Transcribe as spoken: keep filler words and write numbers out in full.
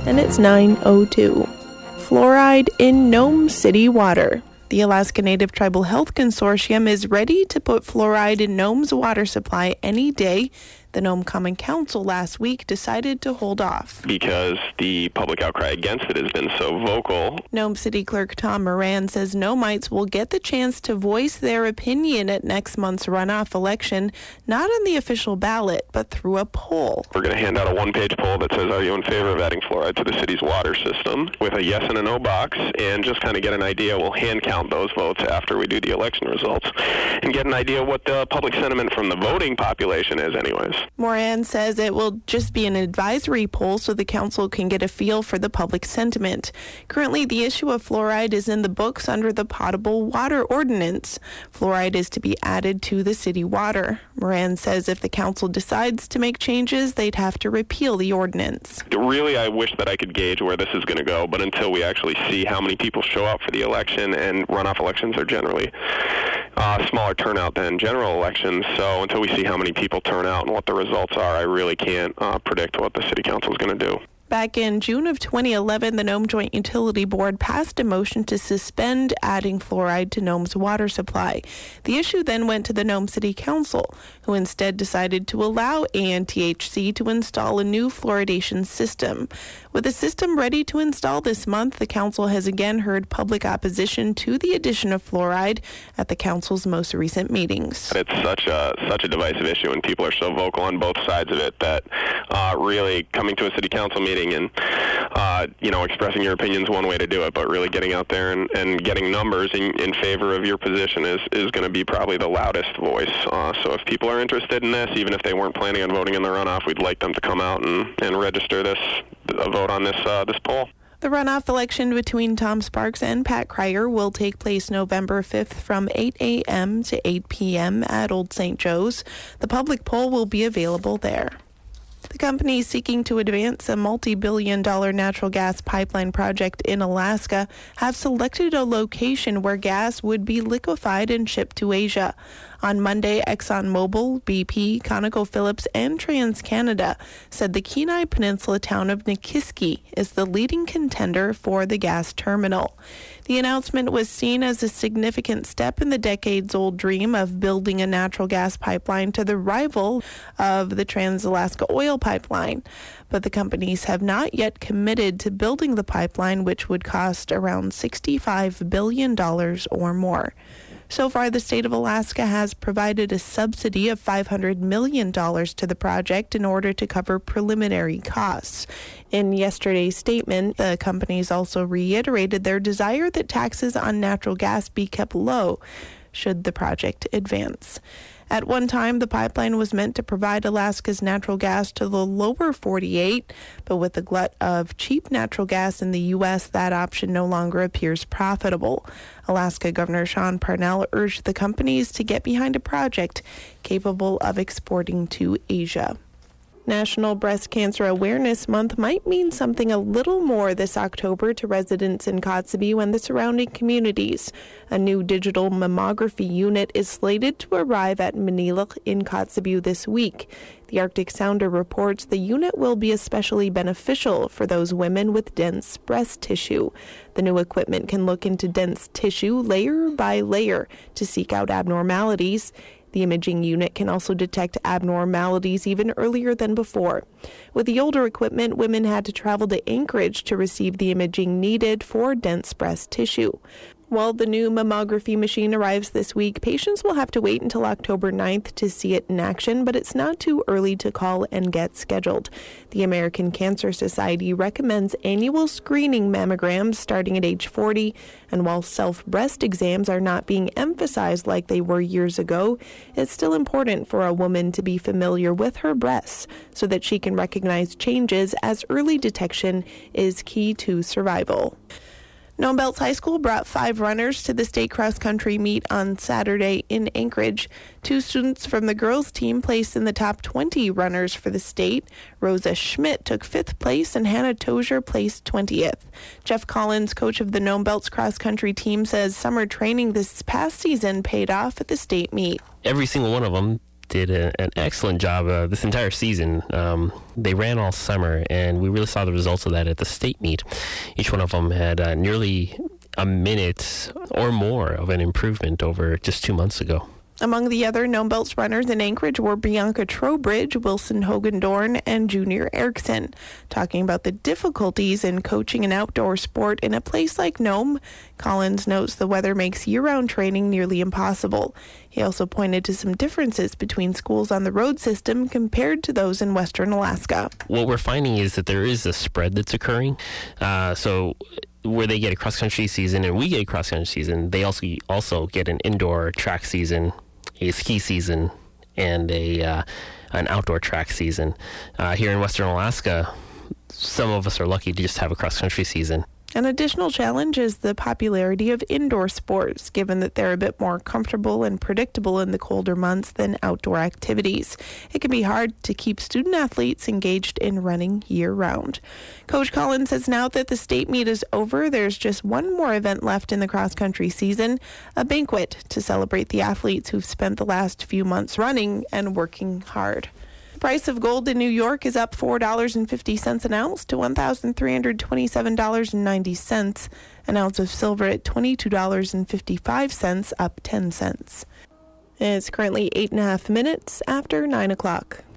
And it's nine oh two. Fluoride in Nome City water. The Alaska Native Tribal Health Consortium is ready to put fluoride in Nome's water supply any day. The Nome Common Council last week decided to hold off because the public outcry against it has been so vocal. Nome City Clerk Tom Moran says Nomites will get the chance to voice their opinion at next month's runoff election, not on the official ballot, but through a poll. We're going to hand out a one-page poll that says, are you in favor of adding fluoride to the city's water system, with a yes and a no box, and just kind of get an idea. We'll hand count those votes after we do the election results and get an idea what the public sentiment from the voting population is anyways. Moran says it will just be an advisory poll so the council can get a feel for the public sentiment. Currently, the issue of fluoride is in the books under the Potable Water Ordinance. Fluoride is to be added to the city water. Moran says if the council decides to make changes, they'd have to repeal the ordinance. Really, I wish that I could gauge where this is going to go, but until we actually see how many people show up for the election, and runoff elections are generally uh, smaller turnout than general elections, so until we see how many people turn out and what the results are, I really can't uh, predict what the city council is going to do. Back in June of twenty eleven, the Nome Joint Utility Board passed a motion to suspend adding fluoride to Nome's water supply. The issue then went to the Nome City Council, who instead decided to allow A N T H C to install a new fluoridation system. With the system ready to install this month, the council has again heard public opposition to the addition of fluoride at the council's most recent meetings. It's such a such a divisive issue, and people are so vocal on both sides of it that uh, really coming to a city council meeting and uh, you know expressing your opinion is one way to do it, but really getting out there and, and getting numbers in, in favor of your position is, is going to be probably the loudest voice. Uh, so if people are interested in this, even if they weren't planning on voting in the runoff, we'd like them to come out and, and register this, a vote on this uh, this poll. The runoff election between Tom Sparks and Pat Cryer will take place November fifth from eight a.m. to eight p.m. at Old Saint Joe's. The public poll will be available there. The companies seeking to advance a multi-billion dollar natural gas pipeline project in Alaska have selected a location where gas would be liquefied and shipped to Asia. On Monday, ExxonMobil, B P, ConocoPhillips, and TransCanada said the Kenai Peninsula town of Nikiski is the leading contender for the gas terminal. The announcement was seen as a significant step in the decades-old dream of building a natural gas pipeline to the rival of the Trans-Alaska Oil Pipeline. But the companies have not yet committed to building the pipeline, which would cost around sixty-five billion dollars or more. So far, the state of Alaska has provided a subsidy of five hundred million dollars to the project in order to cover preliminary costs. In yesterday's statement, the companies also reiterated their desire that taxes on natural gas be kept low should the project advance. At one time, the pipeline was meant to provide Alaska's natural gas to the lower forty-eight, but with the glut of cheap natural gas in the U S, that option no longer appears profitable. Alaska Governor Sean Parnell urged the companies to get behind a project capable of exporting to Asia. National Breast Cancer Awareness Month might mean something a little more this October to residents in Kotzebue and the surrounding communities. A new digital mammography unit is slated to arrive at Maniluk in Kotzebue this week. The Arctic Sounder reports the unit will be especially beneficial for those women with dense breast tissue. The new equipment can look into dense tissue layer by layer to seek out abnormalities. The imaging unit can also detect abnormalities even earlier than before. With the older equipment, women had to travel to Anchorage to receive the imaging needed for dense breast tissue. While the new mammography machine arrives this week, patients will have to wait until October ninth to see it in action, but it's not too early to call and get scheduled. The American Cancer Society recommends annual screening mammograms starting at age forty, and while self-breast exams are not being emphasized like they were years ago, it's still important for a woman to be familiar with her breasts so that she can recognize changes, as early detection is key to survival. Nome Belts High School brought five runners to the state cross-country meet on Saturday in Anchorage. Two students from the girls' team placed in the top twenty runners for the state. Rosa Schmidt took fifth place and Hannah Tozier placed twentieth. Jeff Collins, coach of the Nome Belts cross-country team, says summer training this past season paid off at the state meet. Every single one of them did a, an excellent job uh, this entire season. Um, they ran all summer, and we really saw the results of that at the state meet. Each one of them had uh, nearly a minute or more of an improvement over just two months ago. Among the other Gnome Belts runners in Anchorage were Bianca Trowbridge, Wilson Hogan-Dorn, and Junior Erickson. Talking about the difficulties in coaching an outdoor sport in a place like Nome, Collins notes the weather makes year-round training nearly impossible. He also pointed to some differences between schools on the road system compared to those in Western Alaska. What we're finding is that there is a spread that's occurring. Uh, so where they get a cross-country season and we get a cross-country season, they also also get an indoor track season, a ski season, and a uh, an outdoor track season. Uh, here in Western Alaska, some of us are lucky to just have a cross-country season. An additional challenge is the popularity of indoor sports, given that they're a bit more comfortable and predictable in the colder months than outdoor activities. It can be hard to keep student athletes engaged in running year-round. Coach Collins says now that the state meet is over, there's just one more event left in the cross-country season, a banquet to celebrate the athletes who've spent the last few months running and working hard. The price of gold in New York is up four dollars and fifty cents an ounce to one thousand three hundred twenty-seven dollars and ninety cents. An ounce of silver at twenty-two dollars and fifty-five cents, up ten cents. It's currently eight and a half minutes after nine o'clock.